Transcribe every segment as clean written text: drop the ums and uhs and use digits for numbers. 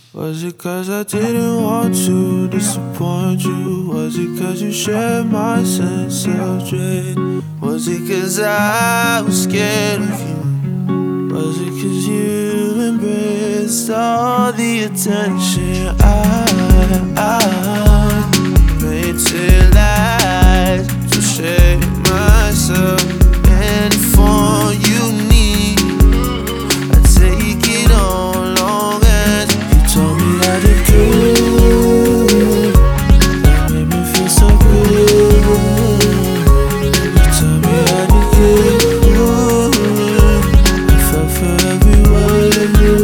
Was it 'cause I didn't want to disappoint you? Was it 'cause you shared my sense of dread? Was it 'cause I was scared of you? Was it 'cause you embraced all the attention I made till lies to share myself? And if all you need, I take it on long as you told me I did good. That made me feel so good. You told me I did good. I fell for every word of you.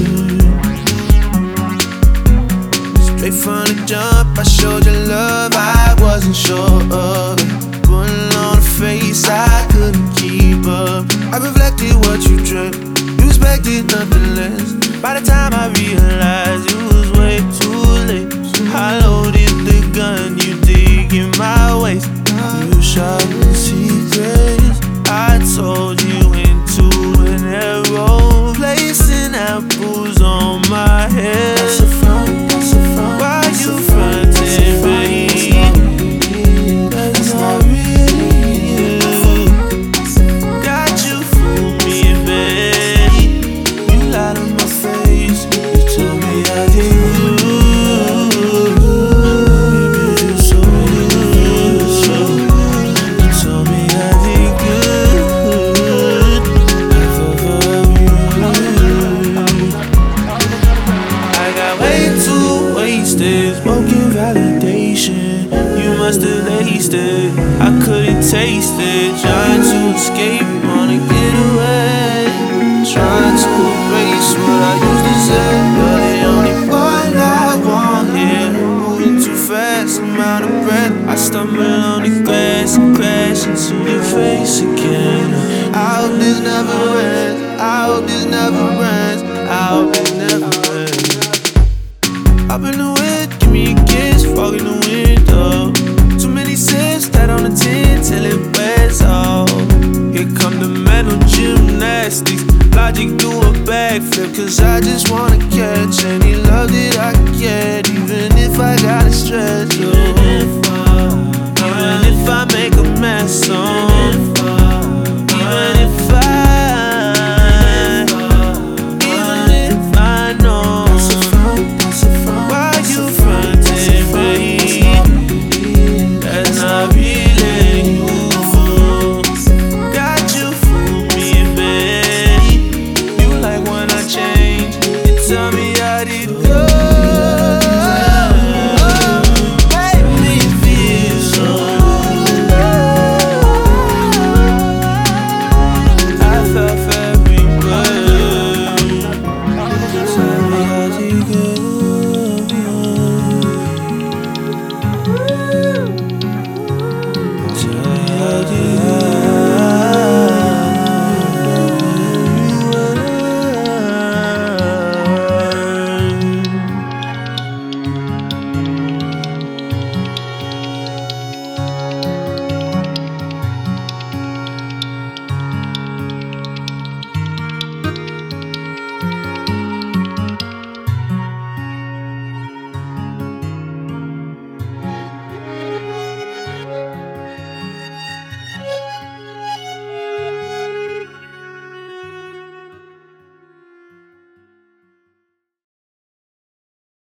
Straight from the jump, I showed you love I wasn't sure of. Putting on a face I couldn't keep up. I reflected what you dreamt, you expected nothing less. By the time I realized it was way too late, I loaded the gun, you dig in my waist. You shot the secrets I told you into an arrow, placing apples on my head. That's a front, that's a front. Why you frontin', babe? That's not really you. Got you fool me, babe. You lied to my face. You told me I did good. Baby, you so good, so good. You told me I did good. I fell for every word. I got way too wasted, smoking validation. You must have laced it, I couldn't taste it. Trying to escape, wanna get away. Trying to erase what I used to say. You're the only one I want here. Moving too fast, I'm out of breath. I stumble on the grass and crash into your face again. I hope this never ends, I hope this never ends, I hope this never ends. Up in the wind, give me a kiss, fog in the window. Too many sips, that on the tin till it wears off. Here come the mental gymnastics, logic do a backflip. 'Cause I just wanna catch any love that I can get, even if I gotta stretch you. Even if I make a mess on, even if I know. Why you frontin', babe? That's not really you. Got you fool me, babe. You like when I change, you tell me I did